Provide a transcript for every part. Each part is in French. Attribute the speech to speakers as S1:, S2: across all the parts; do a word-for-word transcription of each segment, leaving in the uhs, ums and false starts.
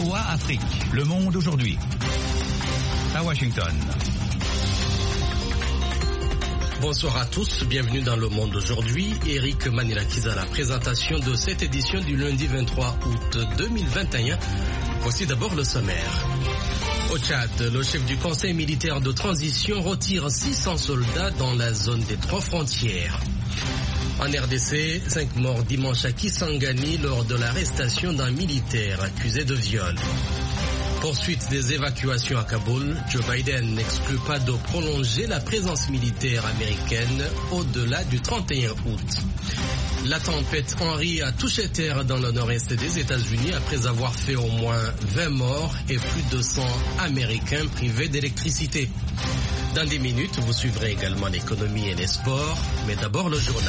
S1: V O A Afrique. Le monde aujourd'hui. À Washington.
S2: Bonsoir à tous, bienvenue dans Le Monde aujourd'hui. Eric Manilakis à la présentation de cette édition du lundi vingt-trois août deux mille vingt et un. Voici d'abord le sommaire. Au Tchad, le chef du conseil militaire de transition retire six cents soldats dans la zone des trois frontières. En R D C, cinq morts dimanche à Kisangani lors de l'arrestation d'un militaire accusé de viol. Poursuite des évacuations à Kaboul, Joe Biden n'exclut pas de prolonger la présence militaire américaine au-delà du trente et un août. La tempête Henri a touché terre dans le nord-est des États-Unis après avoir fait au moins vingt morts et plus de cent Américains privés d'électricité. Dans des minutes, vous suivrez également l'économie et les sports, mais d'abord le journal.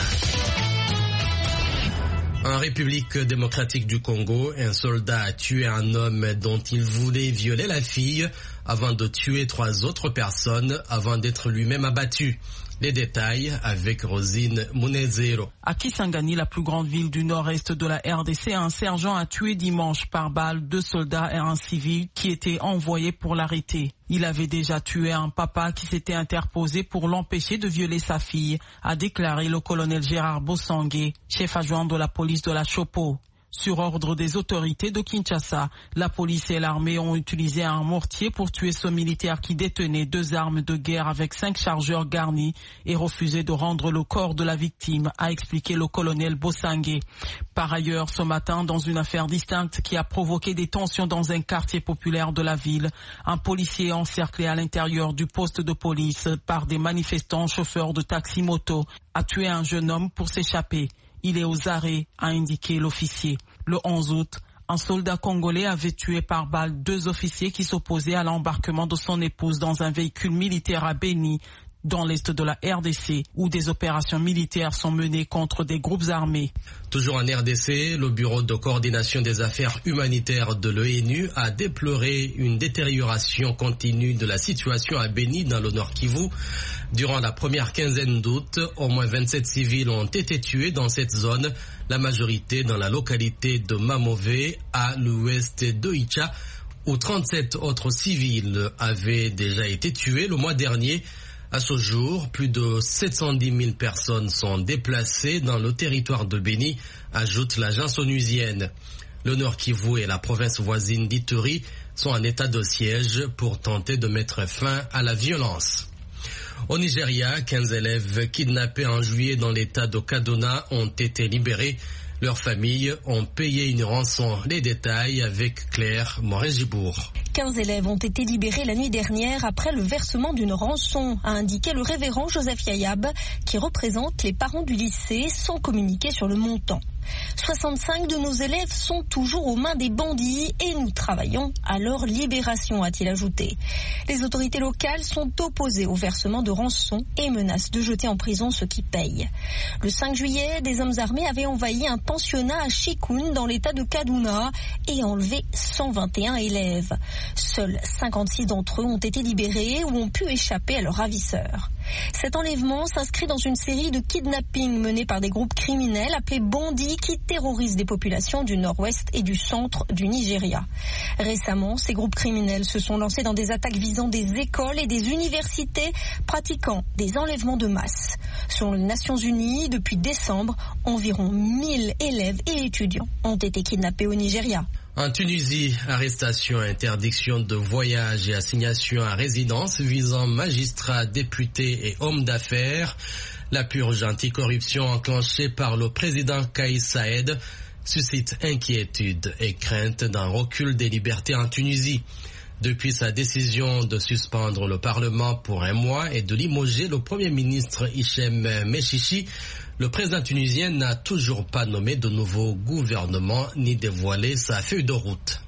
S2: En République démocratique du Congo, un soldat a tué un homme dont il voulait violer la fille avant de tuer trois autres personnes avant d'être lui-même abattu. Les détails avec Rosine Munezero.
S3: À Kisangani, la plus grande ville du nord-est de la R D C, un sergent a tué dimanche par balle deux soldats et un civil qui étaient envoyés pour l'arrêter. Il avait déjà tué un papa qui s'était interposé pour l'empêcher de violer sa fille, a déclaré le colonel Gérard Bossangué, chef adjoint de la police de la Chopo. Sur ordre des autorités de Kinshasa, la police et l'armée ont utilisé un mortier pour tuer ce militaire qui détenait deux armes de guerre avec cinq chargeurs garnis et refusait de rendre le corps de la victime, a expliqué le colonel Bossangué. Par ailleurs, ce matin, dans une affaire distincte qui a provoqué des tensions dans un quartier populaire de la ville, un policier encerclé à l'intérieur du poste de police par des manifestants chauffeurs de taxi-moto a tué un jeune homme pour s'échapper. Il est aux arrêts, a indiqué l'officier. Le onze août, un soldat congolais avait tué par balle deux officiers qui s'opposaient à l'embarquement de son épouse dans un véhicule militaire à Beni, dans l'est de la R D C, où des opérations militaires sont menées contre des groupes armés.
S2: Toujours en R D C, le Bureau de coordination des affaires humanitaires de l'ONU a déploré une détérioration continue de la situation à Beni, dans le Nord Kivu. Durant la première quinzaine d'août, au moins vingt-sept civils ont été tués dans cette zone, la majorité dans la localité de Mamové, à l'ouest de Icha, où trente-sept autres civils avaient déjà été tués le mois dernier. À ce jour, plus de sept cent dix mille personnes sont déplacées dans le territoire de Beni, ajoute l'agence onusienne. Le Nord Kivu et la province voisine d'Ituri sont en état de siège pour tenter de mettre fin à la violence. Au Nigeria, quinze élèves kidnappés en juillet dans l'état de Kaduna ont été libérés. Leurs familles ont payé une rançon. Les détails avec Claire Morin-Gibourg.
S4: quinze élèves ont été libérés la nuit dernière après le versement d'une rançon, a indiqué le révérend Joseph Yayab, qui représente les parents du lycée sans communiquer sur le montant. soixante-cinq de nos élèves sont toujours aux mains des bandits et nous travaillons à leur libération, a-t-il ajouté. Les autorités locales sont opposées au versement de rançon et menacent de jeter en prison ceux qui payent. Le cinq juillet, des hommes armés avaient envahi un pensionnat à Chikoun dans l'état de Kaduna et enlevé cent vingt et un élèves. Seuls cinquante-six d'entre eux ont été libérés ou ont pu échapper à leurs ravisseurs. Cet enlèvement s'inscrit dans une série de kidnappings menés par des groupes criminels appelés bandits qui terrorisent des populations du nord-ouest et du centre du Nigeria. Récemment, ces groupes criminels se sont lancés dans des attaques visant des écoles et des universités pratiquant des enlèvements de masse. Selon les Nations Unies, depuis décembre, environ mille élèves et étudiants ont été kidnappés au Nigeria.
S2: En Tunisie, arrestation, interdiction de voyage et assignation à résidence visant magistrats, députés et hommes d'affaires. La purge anticorruption enclenchée par le président Kais Saïed suscite inquiétude et crainte d'un recul des libertés en Tunisie. Depuis sa décision de suspendre le Parlement pour un mois et de limoger le Premier ministre Hichem Mechichi, le président tunisien n'a toujours pas nommé de nouveau gouvernement ni dévoilé sa feuille de route.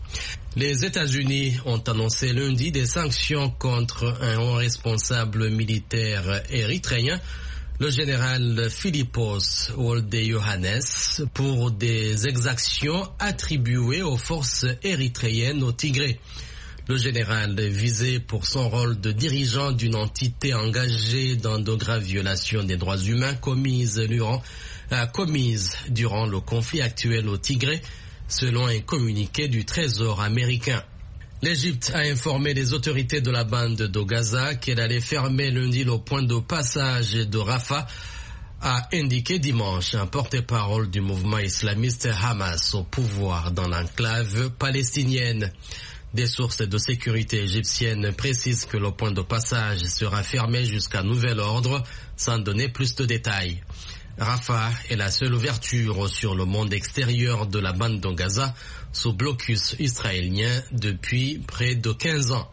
S2: Les États-Unis ont annoncé lundi des sanctions contre un haut responsable militaire érythréen, le général Philippos Wolde-Yohannes, pour des exactions attribuées aux forces érythréennes au Tigré. Le général visé pour son rôle de dirigeant d'une entité engagée dans de graves violations des droits humains commises durant, euh, commises durant le conflit actuel au Tigré, selon un communiqué du Trésor américain. L'Égypte a informé les autorités de la bande de Gaza qu'elle allait fermer lundi le point de passage de Rafah, a indiqué dimanche un porte-parole du mouvement islamiste Hamas au pouvoir dans l'enclave palestinienne. Des sources de sécurité égyptiennes précisent que le point de passage sera fermé jusqu'à nouvel ordre, sans donner plus de détails. Rafah est la seule ouverture sur le monde extérieur de la bande de Gaza sous blocus israélien depuis près de quinze ans.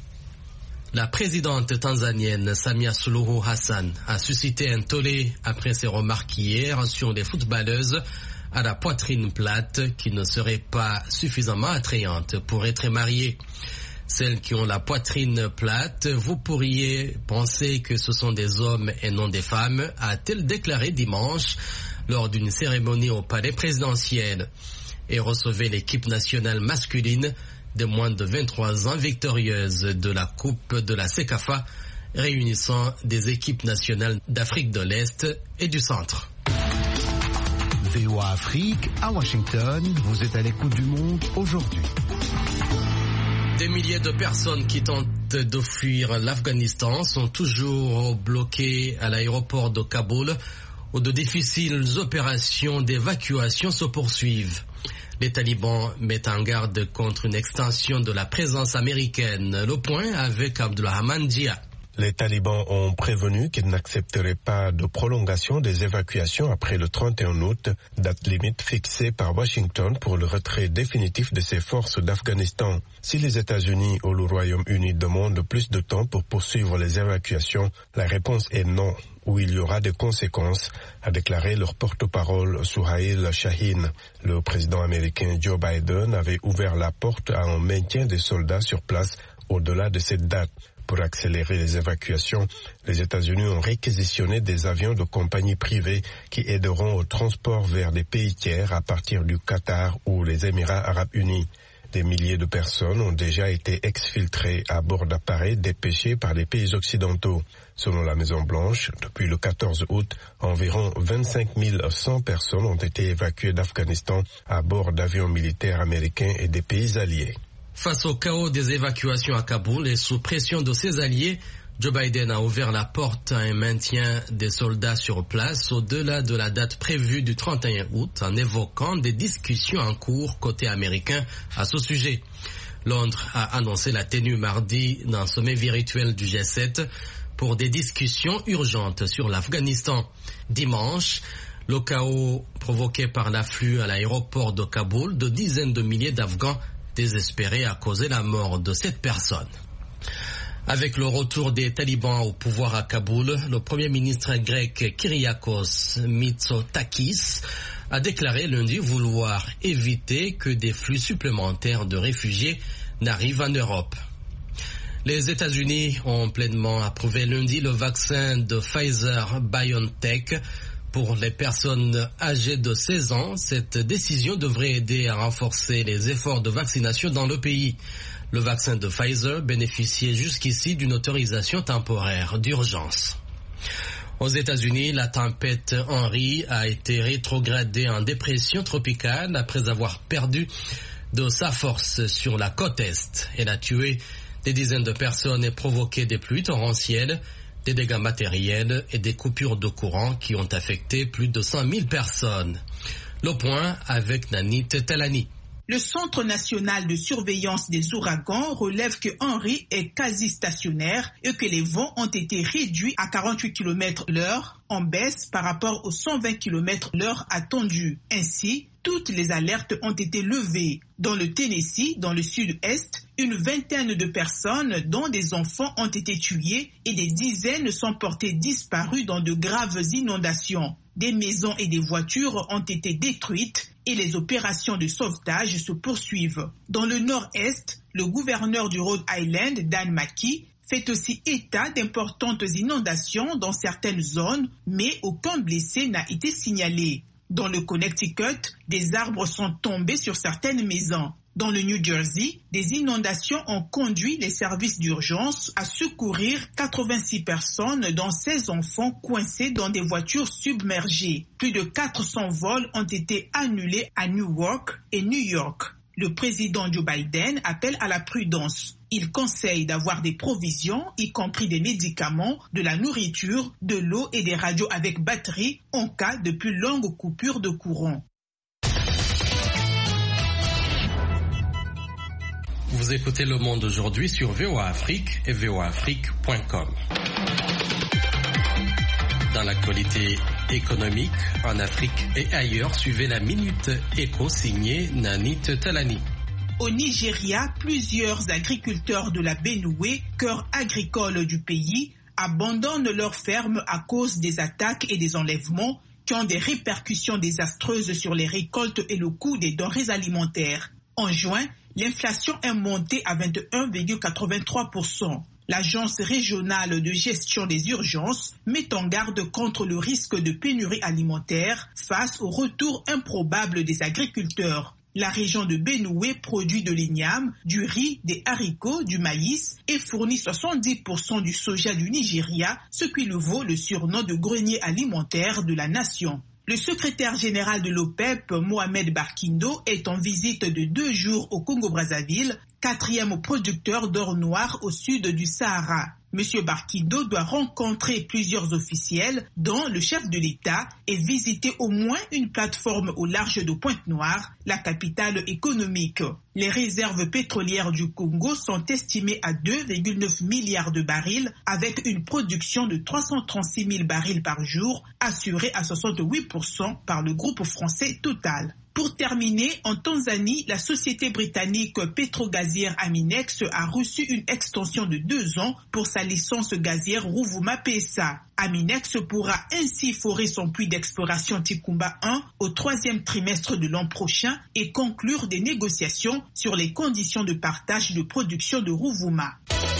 S2: La présidente tanzanienne Samia Suluhu Hassan a suscité un tollé après ses remarques hier sur des footballeuses à la poitrine plate qui ne seraient pas suffisamment attrayantes pour être mariées. Celles qui ont la poitrine plate, vous pourriez penser que ce sont des hommes et non des femmes, a-t-elle déclaré dimanche lors d'une cérémonie au palais présidentiel, et recevait l'équipe nationale masculine de moins de vingt-trois ans victorieuse de la Coupe de la CECAFA, réunissant des équipes nationales d'Afrique de l'Est et du Centre.
S5: V O A Afrique, à Washington, vous êtes à l'écoute du monde aujourd'hui.
S2: Des milliers de personnes qui tentent de fuir l'Afghanistan sont toujours bloquées à l'aéroport de Kaboul, où de difficiles opérations d'évacuation se poursuivent. Les talibans mettent en garde contre une extension de la présence américaine. Le point avec Abdulrahman Dia.
S6: Les talibans ont prévenu qu'ils n'accepteraient pas de prolongation des évacuations après le trente et un août, date limite fixée par Washington pour le retrait définitif de ses forces d'Afghanistan. Si les États-Unis ou le Royaume-Uni demandent plus de temps pour poursuivre les évacuations, la réponse est non, où il y aura des conséquences, a déclaré leur porte-parole Suhail Shaheen. Le président américain Joe Biden avait ouvert la porte à un maintien des soldats sur place au-delà de cette date. Pour accélérer les évacuations, les États-Unis ont réquisitionné des avions de compagnies privées qui aideront au transport vers des pays tiers à partir du Qatar ou les Émirats arabes unis. Des milliers de personnes ont déjà été exfiltrées à bord d'appareils dépêchés par les pays occidentaux. Selon la Maison-Blanche, depuis le quatorze août, environ vingt-cinq mille cent personnes ont été évacuées d'Afghanistan à bord d'avions militaires américains et des pays alliés.
S2: Face au chaos des évacuations à Kaboul et sous pression de ses alliés, Joe Biden a ouvert la porte à un maintien des soldats sur place au-delà de la date prévue du trente et un août, en évoquant des discussions en cours côté américain à ce sujet. Londres a annoncé la tenue mardi d'un sommet virtuel du G sept pour des discussions urgentes sur l'Afghanistan. Dimanche, le chaos provoqué par l'afflux à l'aéroport de Kaboul de dizaines de milliers d'Afghans désespérés a causé la mort de sept personnes. Avec le retour des talibans au pouvoir à Kaboul, le premier ministre grec Kyriakos Mitsotakis a déclaré lundi vouloir éviter que des flux supplémentaires de réfugiés n'arrivent en Europe. Les États-Unis ont pleinement approuvé lundi le vaccin de Pfizer-BioNTech pour les personnes âgées de seize ans. Cette décision devrait aider à renforcer les efforts de vaccination dans le pays. Le vaccin de Pfizer bénéficiait jusqu'ici d'une autorisation temporaire d'urgence. Aux États-Unis, la tempête Henri a été rétrogradée en dépression tropicale après avoir perdu de sa force sur la côte est. Elle a tué des dizaines de personnes et provoqué des pluies torrentielles, des dégâts matériels et des coupures de courant qui ont affecté plus de cent mille personnes. Le point avec Nanit Talani.
S7: Le Centre national de surveillance des ouragans relève que Henri est quasi stationnaire et que les vents ont été réduits à quarante-huit kilomètres l'heure, en baisse par rapport aux cent vingt kilomètres l'heure attendus. Ainsi, toutes les alertes ont été levées. Dans le Tennessee, dans le sud-est, une vingtaine de personnes, dont des enfants, ont été tuées et des dizaines sont portées disparues dans de graves inondations. Des maisons et des voitures ont été détruites et les opérations de sauvetage se poursuivent. Dans le nord-est, le gouverneur du Rhode Island, Dan Mackey, fait aussi état d'importantes inondations dans certaines zones, mais aucun blessé n'a été signalé. Dans le Connecticut, des arbres sont tombés sur certaines maisons. Dans le New Jersey, des inondations ont conduit les services d'urgence à secourir quatre-vingt-six personnes, dont seize enfants coincés dans des voitures submergées. Plus de quatre cents vols ont été annulés à Newark et New York. Le président Joe Biden appelle à la prudence. Il conseille d'avoir des provisions, y compris des médicaments, de la nourriture, de l'eau et des radios avec batterie en cas de plus longues coupures de courant.
S2: Vous écoutez Le Monde aujourd'hui sur V O A Afrique et V O A Afrique point com. Dans l'actualité économique, en Afrique et ailleurs, suivez la Minute Éco signée Nanit Talani.
S7: Au Nigeria, plusieurs agriculteurs de la Benue, cœur agricole du pays, abandonnent leurs fermes à cause des attaques et des enlèvements qui ont des répercussions désastreuses sur les récoltes et le coût des denrées alimentaires. En juin, l'inflation est montée à vingt et un virgule quatre-vingt-trois pour cent. L'Agence régionale de gestion des urgences met en garde contre le risque de pénurie alimentaire face au retour improbable des agriculteurs. La région de Benue produit de l'igname, du riz, des haricots, du maïs et fournit soixante-dix pour cent du soja du Nigeria, ce qui lui vaut le surnom de grenier alimentaire de la nation. Le secrétaire général de l'OPEP, Mohamed Barkindo, est en visite de deux jours au Congo-Brazzaville, quatrième producteur d'or noir au sud du Sahara. Monsieur Barkindo doit rencontrer plusieurs officiels, dont le chef de l'État, et visiter au moins une plateforme au large de Pointe-Noire, la capitale économique. Les réserves pétrolières du Congo sont estimées à deux virgule neuf milliards de barils, avec une production de trois cent trente-six mille barils par jour, assurée à soixante-huit pour cent par le groupe français Total. Pour terminer, en Tanzanie, la société britannique pétrogazière Aminex a reçu une extension de deux ans pour sa licence gazière Rovuma P S A. Aminex pourra ainsi forer son puits d'exploration Tikumba un au troisième trimestre de l'an prochain et conclure des négociations sur les conditions de partage de production de Rovuma.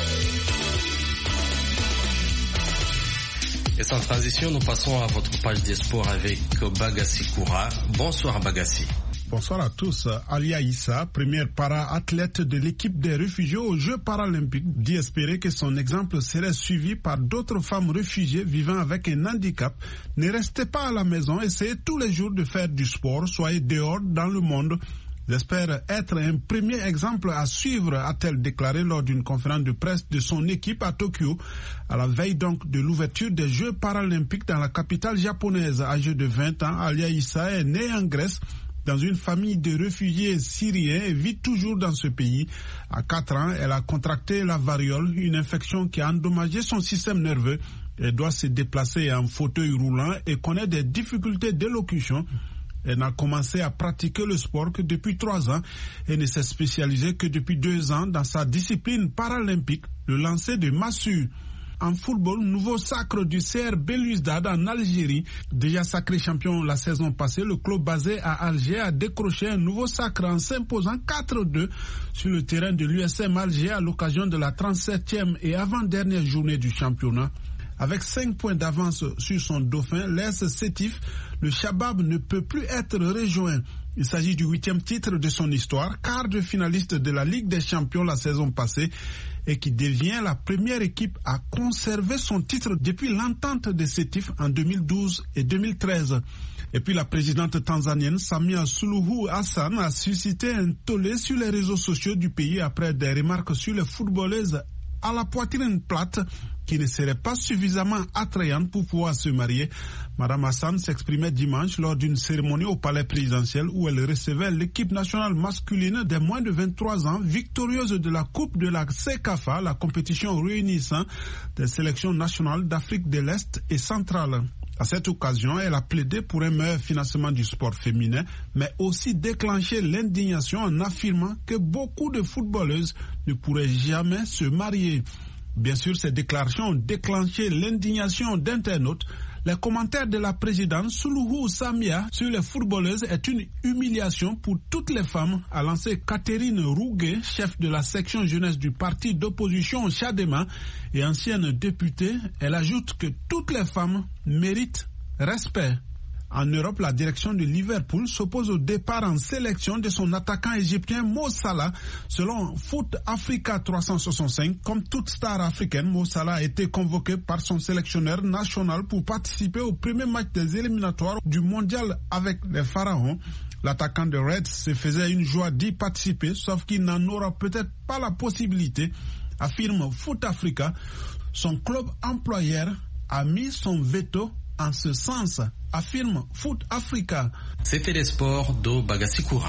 S2: Et sans transition, nous passons à votre page des sports avec Bagassi Koura. Bonsoir Bagassi.
S8: Bonsoir à tous. Alia Issa, première para-athlète de l'équipe des réfugiés aux Jeux paralympiques, dit espérer que son exemple serait suivi par d'autres femmes réfugiées vivant avec un handicap. Ne restez pas à la maison, essayez tous les jours de faire du sport, soyez dehors dans le monde. J'espère être un premier exemple à suivre, a-t-elle déclaré lors d'une conférence de presse de son équipe à Tokyo, à la veille donc de l'ouverture des Jeux paralympiques dans la capitale japonaise. Âgée de vingt ans, Alia Issa est née en Grèce dans une famille de réfugiés syriens et vit toujours dans ce pays. À quatre ans, elle a contracté la variole, une infection qui a endommagé son système nerveux. Elle doit se déplacer en fauteuil roulant et connaît des difficultés d'élocution. Elle n'a commencé à pratiquer le sport que depuis trois ans et ne s'est spécialisée que depuis deux ans dans sa discipline paralympique, le lancer de massue. En football, nouveau sacre du C R Belouizdad en Algérie. Déjà sacré champion la saison passée, le club basé à Alger a décroché un nouveau sacre en s'imposant quatre deux sur le terrain de l'U S M Alger à l'occasion de la trente-septième et avant-dernière journée du championnat. Avec cinq points d'avance sur son dauphin, l'A S Sétif, le Chabab ne peut plus être rejoint. Il s'agit du huitième titre de son histoire, quart de finaliste de la Ligue des Champions la saison passée et qui devient la première équipe à conserver son titre depuis l'entente de Sétif en deux mille douze et deux mille treize. Et puis la présidente tanzanienne Samia Suluhu Hassan a suscité un tollé sur les réseaux sociaux du pays après des remarques sur les footballeuses à la poitrine plate qui ne serait pas suffisamment attrayante pour pouvoir se marier. Madame Hassan s'exprimait dimanche lors d'une cérémonie au palais présidentiel où elle recevait l'équipe nationale masculine des moins de vingt-trois ans, victorieuse de la Coupe de la CECAFA, la compétition réunissant des sélections nationales d'Afrique de l'Est et centrale. À cette occasion, elle a plaidé pour un meilleur financement du sport féminin, mais aussi déclenché l'indignation en affirmant que beaucoup de footballeuses ne pourraient jamais se marier. Bien sûr, ces déclarations ont déclenché l'indignation d'internautes. Les commentaires de la présidente Suluhu Samia sur les footballeuses est une humiliation pour toutes les femmes, a lancé Catherine Rouguet, chef de la section jeunesse du parti d'opposition Chadema et ancienne députée. Elle ajoute que toutes les femmes méritent respect. En Europe, la direction de Liverpool s'oppose au départ en sélection de son attaquant égyptien Mo Salah. Selon Foot Africa trois cent soixante-cinq, comme toute star africaine, Mo Salah a été convoqué par son sélectionneur national pour participer au premier match des éliminatoires du mondial avec les Pharaons. L'attaquant de Reds se faisait une joie d'y participer, sauf qu'il n'en aura peut-être pas la possibilité, affirme Foot Africa. Son club employeur a mis son veto en ce sens, affirme Foot Africa.
S2: C'était les sports de Bagasikura.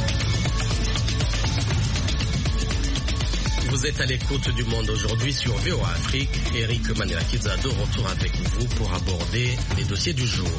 S2: Vous êtes à l'écoute du Monde aujourd'hui sur V O A Afrique. Eric Manirakiza de retour avec vous pour aborder les dossiers du jour.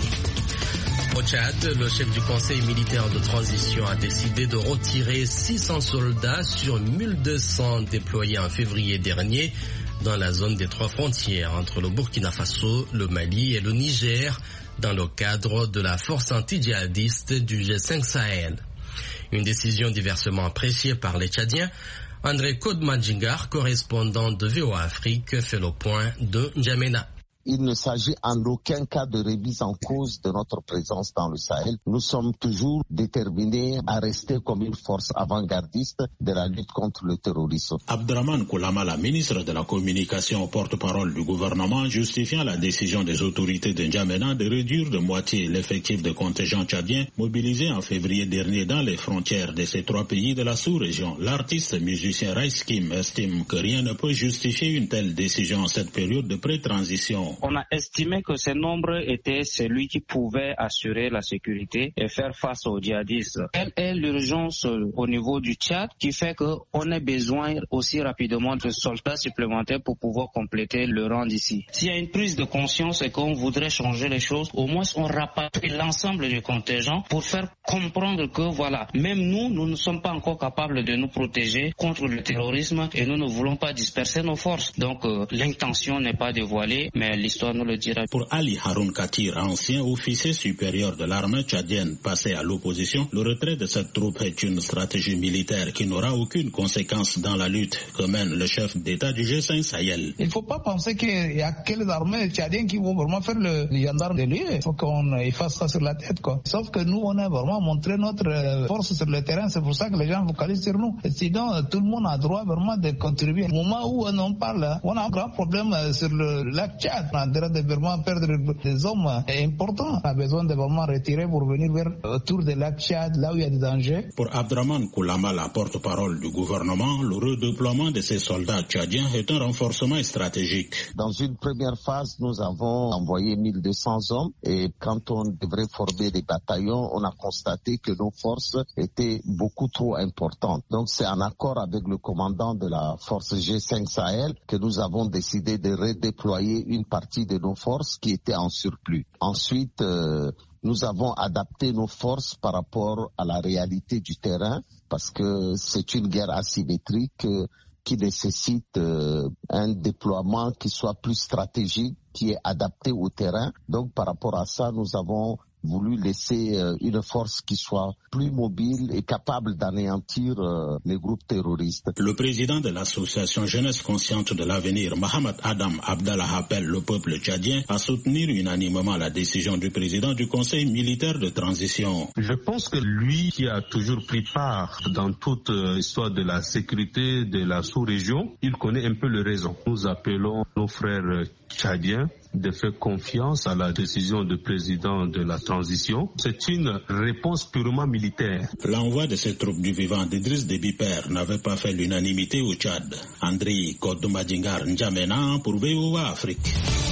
S2: Au Tchad, le chef du conseil militaire de transition a décidé de retirer six cents soldats sur mille deux cents déployés en février dernier dans la zone des trois frontières entre le Burkina Faso, le Mali et le Niger dans le cadre de la force anti-djihadiste du G cinq Sahel. Une décision diversement appréciée par les Tchadiens. André Kodmadjingar, correspondant de V O A Afrique, fait le point de N'Djamena.
S9: Il ne s'agit en aucun cas de remise en cause de notre présence dans le Sahel. Nous sommes toujours déterminés à rester comme une force avant-gardiste de la lutte contre le terrorisme.
S10: Abdraman Koulamala, ministre de la Communication, porte-parole du gouvernement, justifiant la décision des autorités de N'Djamena de réduire de moitié l'effectif de contingent tchadien mobilisé en février dernier dans les frontières de ces trois pays de la sous-région. L'artiste musicien Rice Kim estime que rien ne peut justifier une telle décision en cette période de pré-transition.
S11: On a estimé que ce nombre était celui qui pouvait assurer la sécurité et faire face aux djihadistes. Quelle est l'urgence au niveau du Tchad qui fait qu'on a besoin aussi rapidement de soldats supplémentaires pour pouvoir compléter le rang d'ici? S'il y a une prise de conscience et qu'on voudrait changer les choses, au moins on rapatrie l'ensemble du contingent pour faire comprendre que voilà, même nous, nous ne sommes pas encore capables de nous protéger contre le terrorisme et nous ne voulons pas disperser nos forces. Donc euh, l'intention n'est pas dévoilée, mais l'histoire nous le dira.
S10: Pour Ali Haroun Katir, ancien officier supérieur de l'armée tchadienne passé à l'opposition, le retrait de cette troupe est une stratégie militaire qui n'aura aucune conséquence dans la lutte que mène le chef d'État du G cinq Sahel.
S12: Il ne faut pas penser qu'il y a quelques armées tchadiennes qui vont vraiment faire le, le gendarme de lui. Il faut qu'on efface ça sur la tête, quoi. Sauf que nous, on a vraiment montré notre force sur le terrain. C'est pour ça que les gens focalisent sur nous. Et sinon, tout le monde a droit vraiment de contribuer. Au moment où on en parle, on a un grand problème sur le lac Tchad. On a droit de vraiment perdre des hommes importants. On a besoin de vraiment retirer pour venir vers autour de lac Tchad, là où il y a des dangers.
S10: Pour Abdraman Koulama, la porte-parole du gouvernement, le redéploiement de ces soldats tchadiens est un renforcement stratégique.
S9: Dans une première phase, nous avons envoyé mille deux cents hommes et quand on devrait former des bataillons, on a constaté que nos forces étaient beaucoup trop importantes. Donc c'est en accord avec le commandant de la force G cinq Sahel que nous avons décidé de redéployer une partie de nos forces qui étaient en surplus. Ensuite, euh, nous avons adapté nos forces par rapport à la réalité du terrain parce que c'est une guerre asymétrique euh, qui nécessite euh, un déploiement qui soit plus stratégique, qui est adapté au terrain. Donc par rapport à ça, nous avons voulu laisser euh, une force qui soit plus mobile et capable d'anéantir euh, les groupes terroristes.
S10: Le président de l'association Jeunesse Consciente de l'Avenir, Mohamed Adam Abdallah, appelle le peuple tchadien à soutenir unanimement la décision du président du Conseil militaire de transition.
S13: Je pense que lui qui a toujours pris part dans toute l'histoire de la sécurité de la sous-région, il connaît un peu les raisons. Nous appelons nos frères tchadiens de faire confiance à la décision du président de la transition. C'est une réponse purement militaire.
S10: L'envoi de ces troupes du vivant d'Idriss Déby Père n'avait pas fait l'unanimité au Tchad. André Kodmadjingar N'Djamena pour V O A Afrique.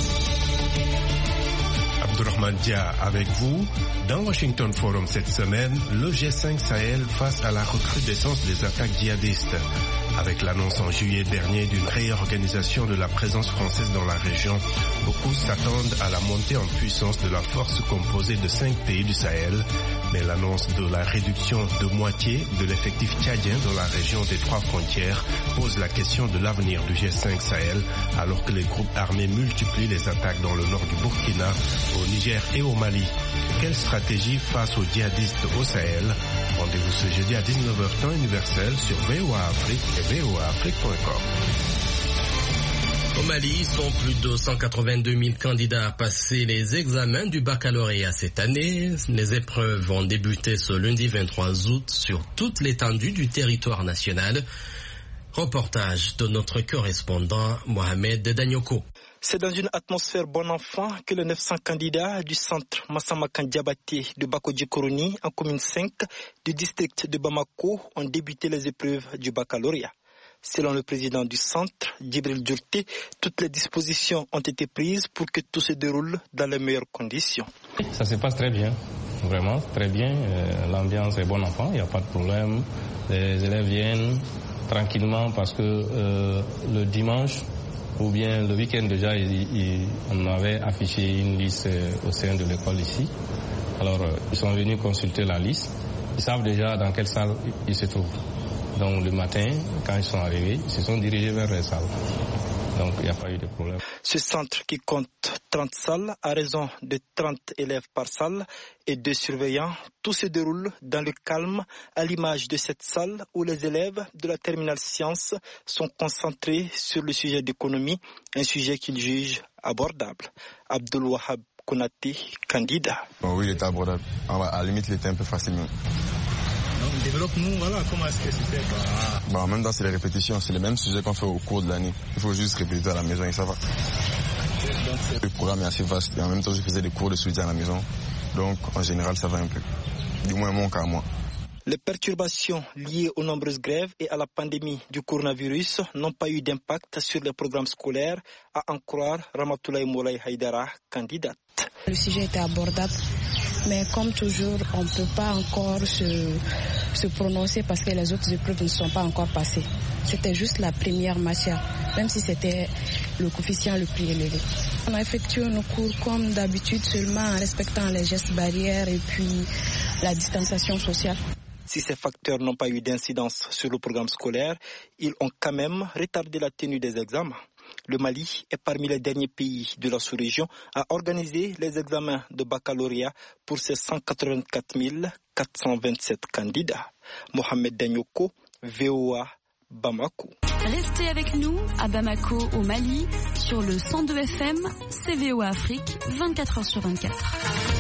S6: Abdourahmane Dia avec vous. Dans Washington Forum cette semaine, le G cinq Sahel face à la recrudescence des attaques djihadistes. Avec l'annonce en juillet dernier d'une réorganisation de la présence française dans la région, beaucoup s'attendent à la montée en puissance de la force composée de cinq pays du Sahel, mais l'annonce de la réduction de moitié de l'effectif tchadien dans la région des trois frontières pose la question de l'avenir du G cinq Sahel, alors que les groupes armés multiplient les attaques dans le nord du Burkina, au Niger et au Mali. Quelle stratégie face aux djihadistes au Sahel? Rendez-vous ce jeudi à dix-neuf heures temps universel sur V O A Afrique et V O A Afrique point com.
S2: Au Mali, sont plus de cent quatre-vingt-deux mille candidats à passer les examens du baccalauréat cette année. Les épreuves vont débuter ce lundi vingt-trois août sur toute l'étendue du territoire national. Reportage de notre correspondant Mohamed Danyoko.
S14: C'est dans une atmosphère bon enfant que les neuf cents candidats du centre Massamakan Diabaté de Bakodji-Koroni en commune cinq du district de Bamako ont débuté les épreuves du baccalauréat. Selon le président du centre, Djibril Djourté, toutes les dispositions ont été prises pour que tout se déroule dans les meilleures conditions.
S15: Ça se passe très bien, vraiment très bien. Euh, l'ambiance est bon enfant, il n'y a pas de problème. Les élèves viennent tranquillement parce que euh, le dimanche ou bien le week-end déjà, il, il, on avait affiché une liste euh, au sein de l'école ici. Alors, euh, ils sont venus consulter la liste. Ils savent déjà dans quelle salle ils se trouvent. Donc le matin, quand ils sont arrivés, ils se sont dirigés vers les salles. Donc il n'y a pas eu de problème.
S14: Ce centre qui compte trente salles, à raison de trente élèves par salle et deux surveillants, tout se déroule dans le calme, à l'image de cette salle où les élèves de la terminale sciences sont concentrés sur le sujet d'économie, un sujet qu'ils jugent abordable. Abdul Wahab Konate, candidat.
S16: Bon, oui, il était abordable. À la limite, il était un peu facile. Mais...
S17: Développe-nous, voilà, comment est-ce que c'était ah.
S16: Bah, en même temps, c'est les répétitions, c'est les mêmes sujets qu'on fait au cours de l'année. Il faut juste répéter à la maison et ça va. Le programme est assez vaste et en même temps, je faisais des cours de soutien à la maison. Donc, en général, ça va un peu. Du moins, mon cas à moi.
S14: Les perturbations liées aux nombreuses grèves et à la pandémie du coronavirus n'ont pas eu d'impact sur les programmes scolaires, à en croire Ramatoulaye Moulay Haïdara, candidate.
S18: Le sujet était abordable. Mais comme toujours, on ne peut pas encore se, se prononcer parce que les autres épreuves ne sont pas encore passées. C'était juste la première matière, même si c'était le coefficient le plus élevé. On a effectué nos cours comme d'habitude, seulement en respectant les gestes barrières et puis la distanciation sociale.
S14: Si ces facteurs n'ont pas eu d'incidence sur le programme scolaire, ils ont quand même retardé la tenue des examens. Le Mali est parmi les derniers pays de la sous-région à organiser les examens de baccalauréat pour ses cent quatre-vingt-quatre mille quatre cent vingt-sept candidats. Mohamed Danyoko, V O A, Bamako.
S19: Restez avec nous à Bamako, au Mali, sur le cent deux F M, C V O A Afrique, vingt-quatre heures sur vingt-quatre.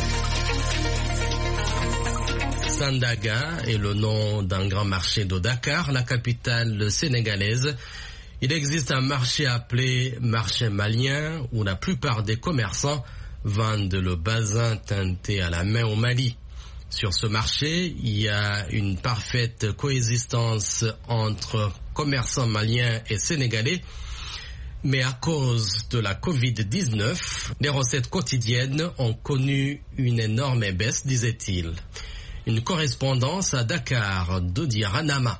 S2: Sandaga est le nom d'un grand marché de Dakar, la capitale sénégalaise. Il existe un marché appelé marché malien où la plupart des commerçants vendent le basin teinté à la main au Mali. Sur ce marché, il y a une parfaite coexistence entre commerçants maliens et sénégalais. Mais à cause de la covid dix-neuf, les recettes quotidiennes ont connu une énorme baisse, disait-il. Une correspondance à Dakar d'Odi Ranama.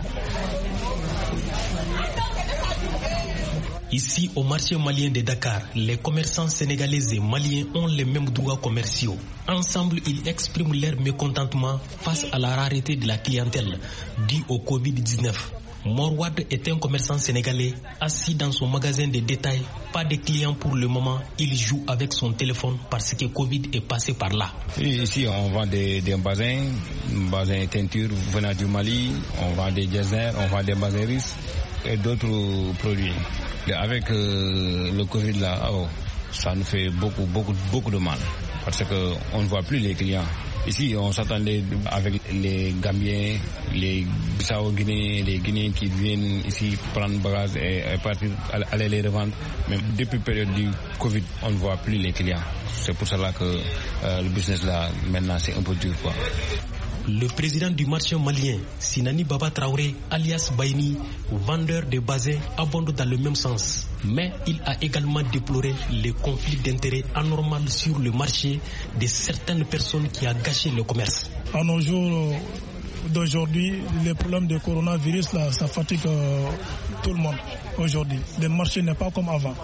S20: Ici, au marché malien de Dakar, les commerçants sénégalais et maliens ont les mêmes droits commerciaux. Ensemble, ils expriment leur mécontentement face à la rareté de la clientèle due au covid dix-neuf. Morwad est un commerçant sénégalais assis dans son magasin de détail. Pas de clients pour le moment. Il joue avec son téléphone parce que Covid est passé par là.
S21: Ici, on vend des, des basins, basins teinture venant du Mali. On vend des geysers, on vend des basins risses et d'autres produits. Et avec euh, le Covid là, oh, ça nous fait beaucoup, beaucoup, beaucoup de mal parce qu'on ne voit plus les clients. Ici, on s'attendait avec les Gambiens, les Bissau-Guinéens, les Guinéens qui viennent ici prendre bagages et, et partir, aller les revendre. Mais depuis la période du Covid, on ne voit plus les clients. C'est pour cela que euh, le business là, maintenant, c'est un peu dur, quoi.
S20: Le président du marché malien, Sinani Baba Traoré, alias Baini, vendeur de basins, abonde dans le même sens. Mais il a également déploré les conflits d'intérêts anormaux sur le marché de certaines personnes qui ont gâché le commerce.
S22: À nos jours d'aujourd'hui, les problèmes de coronavirus, là, ça fatigue euh, tout le monde aujourd'hui. Le marché n'est pas comme avant.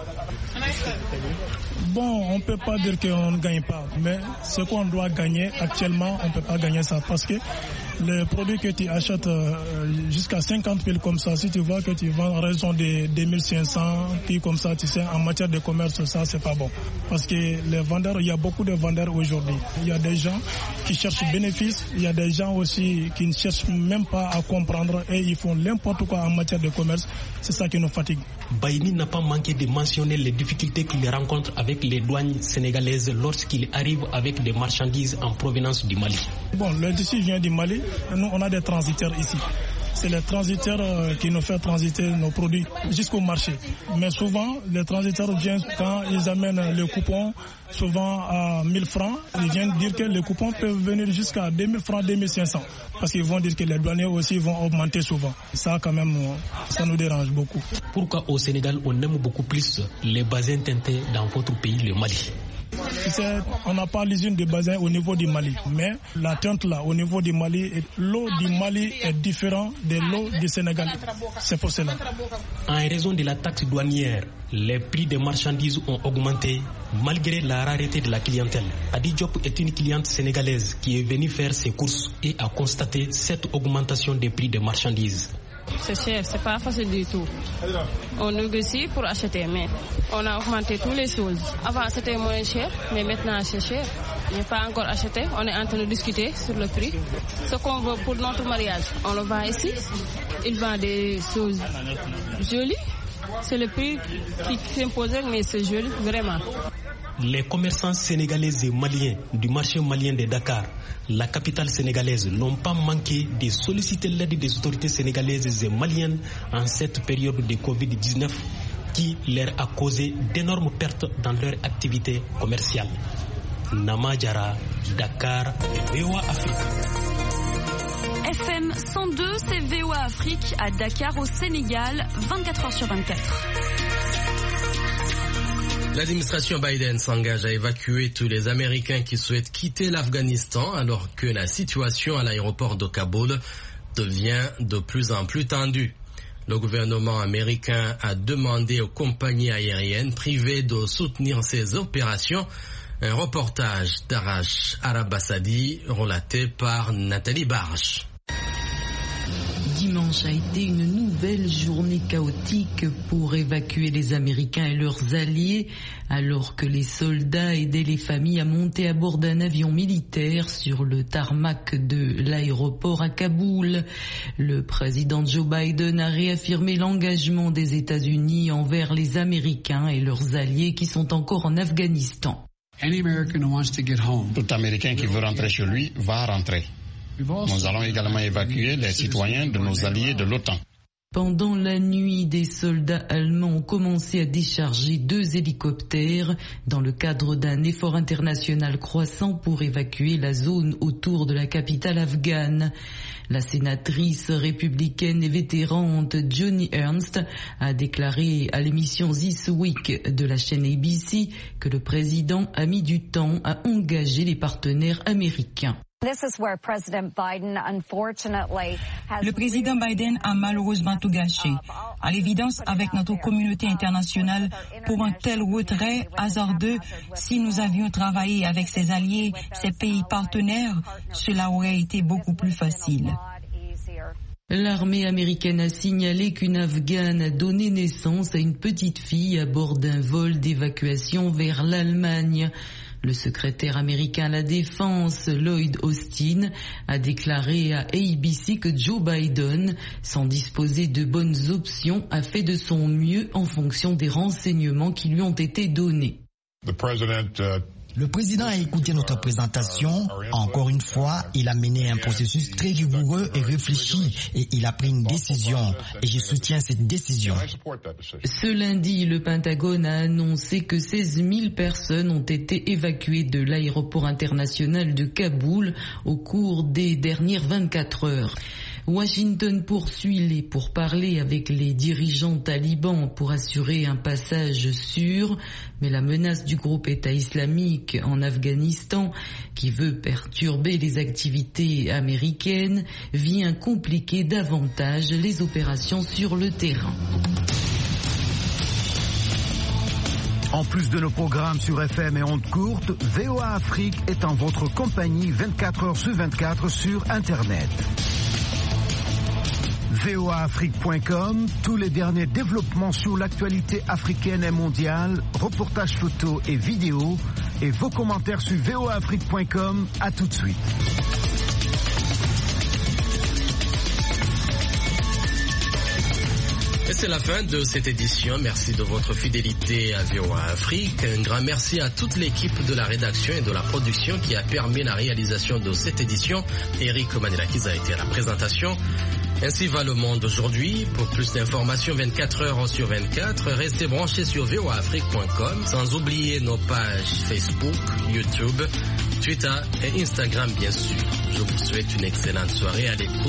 S22: Bon, on ne peut pas dire qu'on ne gagne pas, mais ce qu'on doit gagner actuellement, on ne peut pas gagner ça parce que Les produits que tu achètes euh, jusqu'à cinquante mille comme ça, si tu vois que tu vends en raison de deux mille cinq cents, puis comme ça, tu sais, en matière de commerce, ça, c'est pas bon. Parce que les vendeurs, il y a beaucoup de vendeurs aujourd'hui. Il y a des gens qui cherchent bénéfice, il y a des gens aussi qui ne cherchent même pas à comprendre et ils font n'importe quoi en matière de commerce. C'est ça qui nous fatigue.
S20: Baini n'a pas manqué de mentionner les difficultés qu'il rencontre avec les douanes sénégalaises lorsqu'il arrive avec des marchandises en provenance du Mali.
S22: Bon, le tissu vient du Mali. Nous, on a des transitaires ici. C'est les transitaires qui nous font transiter nos produits jusqu'au marché. Mais souvent, les transitaires viennent quand ils amènent le coupon, souvent à mille francs. Ils viennent dire que les coupons peuvent venir jusqu'à deux mille francs, deux mille cinq cents. Parce qu'ils vont dire que les douaniers aussi vont augmenter souvent. Ça, quand même, ça nous dérange beaucoup.
S20: Pourquoi au Sénégal, on aime beaucoup plus les basins teintés dans votre pays, le Mali?
S22: On n'a pas l'usine de bassin au niveau du Mali, mais la teinte là, au niveau du Mali, l'eau du Mali est différente de l'eau du Sénégal. C'est pour cela.
S20: En raison de la taxe douanière, les prix des marchandises ont augmenté malgré la rareté de la clientèle. Adi Diop est une cliente sénégalaise qui est venue faire ses courses et a constaté cette augmentation des prix des marchandises.
S1: C'est cher, c'est pas facile du tout. On négocie pour acheter, mais on a augmenté toutes les choses. Avant c'était moins cher, mais maintenant c'est cher. Je n'ai pas encore acheté, on est en train de discuter sur le prix. Ce qu'on veut pour notre mariage, on le vend ici. Ils vendent des choses jolies. C'est le prix qui s'impose, mais c'est joli, vraiment.
S20: Les commerçants sénégalais et maliens du marché malien de Dakar, la capitale sénégalaise, n'ont pas manqué de solliciter l'aide des autorités sénégalaises et maliennes en cette période de covid dix-neuf qui leur a causé d'énormes pertes dans leur activité commerciale. Nama Diarra, Dakar, V O A Afrique.
S19: F M cent deux, c'est V O A Afrique à Dakar au Sénégal, vingt-quatre heures sur vingt-quatre.
S2: L'administration Biden s'engage à évacuer tous les Américains qui souhaitent quitter l'Afghanistan alors que la situation à l'aéroport de Kaboul devient de plus en plus tendue. Le gouvernement américain a demandé aux compagnies aériennes privées de soutenir ces opérations. Un reportage d'Arash Arabassadi relaté par Nathalie Barche.
S3: Dimanche a été une nouvelle journée chaotique pour évacuer les Américains et leurs alliés, alors que les soldats aidaient les familles à monter à bord d'un avion militaire sur le tarmac de l'aéroport à Kaboul. Le président Joe Biden a réaffirmé l'engagement des États-Unis envers les Américains et leurs alliés qui sont encore en Afghanistan.
S23: Tout Américain qui veut rentrer chez lui va rentrer. Nous allons également évacuer les citoyens de nos alliés de l'OTAN.
S3: Pendant la nuit, des soldats allemands ont commencé à décharger deux hélicoptères dans le cadre d'un effort international croissant pour évacuer la zone autour de la capitale afghane. La sénatrice républicaine et vétérante Joni Ernst a déclaré à l'émission This Week de la chaîne A B C que le président a mis du temps à engager les partenaires américains.
S24: Le président Biden a malheureusement tout gâché. À l'évidence, avec notre communauté internationale, pour un tel retrait hasardeux, si nous avions travaillé avec ses alliés, ses pays partenaires, cela aurait été beaucoup plus facile.
S3: L'armée américaine a signalé qu'une Afghane a donné naissance à une petite fille à bord d'un vol d'évacuation vers l'Allemagne. Le secrétaire américain à la Défense, Lloyd Austin, a déclaré à A B C que Joe Biden, sans disposer de bonnes options, a fait de son mieux en fonction des renseignements qui lui ont été donnés.
S25: The president, uh... Le président a écouté notre présentation. Encore une fois, il a mené un processus très rigoureux et réfléchi et il a pris une décision et je soutiens cette décision.
S3: Ce lundi, le Pentagone a annoncé que seize mille personnes ont été évacuées de l'aéroport international de Kaboul au cours des dernières vingt-quatre heures. Washington poursuit les pourparlers avec les dirigeants talibans pour assurer un passage sûr, mais la menace du groupe État islamique en Afghanistan, qui veut perturber les activités américaines, vient compliquer davantage les opérations sur le terrain.
S4: En plus de nos programmes sur F M et ondes courtes, V O A Afrique est en votre compagnie vingt-quatre heures sur vingt-quatre sur Internet. V O A Afrique point com, tous les derniers développements sur l'actualité africaine et mondiale, reportages photos et vidéos, et vos commentaires sur V O A Afrique point com. À tout de suite.
S2: Et c'est la fin de cette édition. Merci de votre fidélité à V O A Afrique. Un grand merci à toute l'équipe de la rédaction et de la production qui a permis la réalisation de cette édition. Eric Manelakis a été à la présentation. Ainsi va le monde aujourd'hui. Pour plus d'informations vingt-quatre heures sur vingt-quatre, restez branchés sur V O A Afrique point com, sans oublier nos pages Facebook, YouTube, Twitter et Instagram bien sûr. Je vous souhaite une excellente soirée à l'écoute.